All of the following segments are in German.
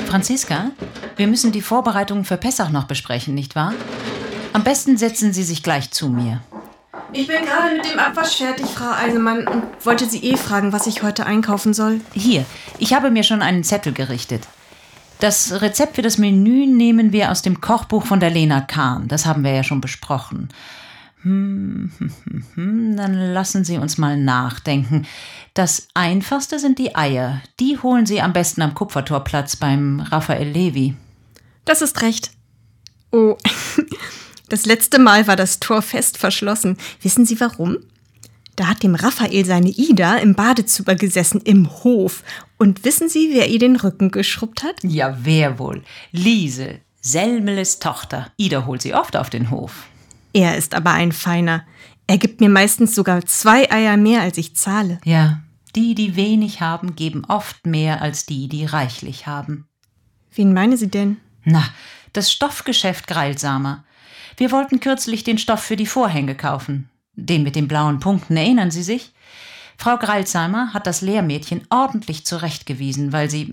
Franziska, wir müssen die Vorbereitungen für Pessach noch besprechen, nicht wahr? Am besten setzen Sie sich gleich zu mir. Ich bin gerade mit dem Abwasch fertig, Frau Eisemann, und wollte Sie fragen, was ich heute einkaufen soll. Hier, ich habe mir schon einen Zettel gerichtet. Das Rezept für das Menü nehmen wir aus dem Kochbuch von der Lena Kahn. Das haben wir ja schon besprochen. Dann lassen Sie uns mal nachdenken. Das Einfachste sind die Eier. Die holen Sie am besten am Kupfertorplatz beim Raphael Levi. Das ist recht. Oh, das letzte Mal war das Tor fest verschlossen. Wissen Sie warum? Da hat dem Raphael seine Ida im Badezimmer gesessen, im Hof. Und wissen Sie, wer ihr den Rücken geschrubbt hat? Ja, wer wohl? Liese, Selmeles Tochter. Ida holt sie oft auf den Hof. Er ist aber ein Feiner. Er gibt mir meistens sogar 2 Eier mehr, als ich zahle. Ja, die wenig haben, geben oft mehr als die reichlich haben. Wen meinen Sie denn? Na, das Stoffgeschäft Greilsamer. Wir wollten kürzlich den Stoff für die Vorhänge kaufen. Den mit den blauen Punkten, erinnern Sie sich? Frau Greilsheimer hat das Lehrmädchen ordentlich zurechtgewiesen, weil sie,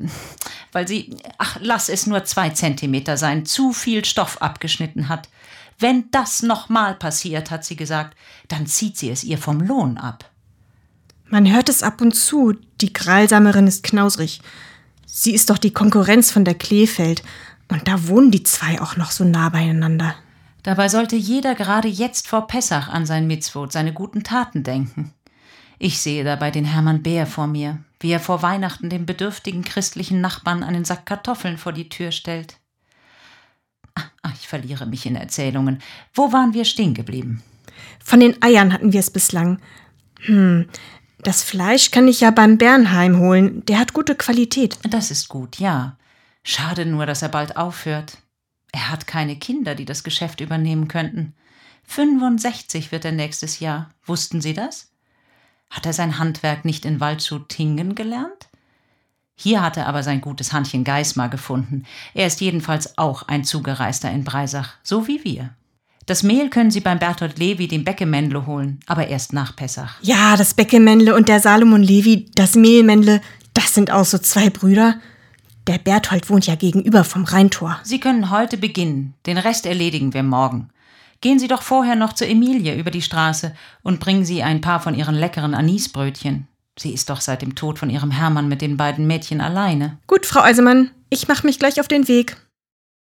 lass es nur 2 Zentimeter sein, zu viel Stoff abgeschnitten hat. Wenn das nochmal passiert, hat sie gesagt, dann zieht sie es ihr vom Lohn ab. Man hört es ab und zu, die Greilsamerin ist knausrig. Sie ist doch die Konkurrenz von der Kleefeld. Und da wohnen die 2 auch noch so nah beieinander. Dabei sollte jeder gerade jetzt vor Pessach an sein Mitzvot, seine guten Taten denken. Ich sehe dabei den Hermann Beer vor mir, wie er vor Weihnachten dem bedürftigen christlichen Nachbarn einen Sack Kartoffeln vor die Tür stellt. Ich verliere mich in Erzählungen. Wo waren wir stehen geblieben? Von den Eiern hatten wir es bislang. Das Fleisch kann ich ja beim Bernheim holen. Der hat gute Qualität. Das ist gut, ja. Schade nur, dass er bald aufhört. Er hat keine Kinder, die das Geschäft übernehmen könnten. 65 wird er nächstes Jahr. Wussten Sie das? Hat er sein Handwerk nicht in Waldshut-Tingen gelernt? Hier hat er aber sein gutes Handchen Geismar gefunden. Er ist jedenfalls auch ein Zugereister in Breisach, so wie wir. Das Mehl können Sie beim Berthold Levi, dem Bäckemännle, holen, aber erst nach Pessach. Ja, das Bäckemännle und der Salomon Levi, das Mehlmännle, das sind auch so 2 Brüder. Der Berthold wohnt ja gegenüber vom Rheintor. Sie können heute beginnen, den Rest erledigen wir morgen. Gehen Sie doch vorher noch zu Emilie über die Straße und bringen Sie ein paar von ihren leckeren Anisbrötchen. Sie ist doch seit dem Tod von ihrem Hermann mit den beiden Mädchen alleine. Gut, Frau Eisemann, ich mache mich gleich auf den Weg.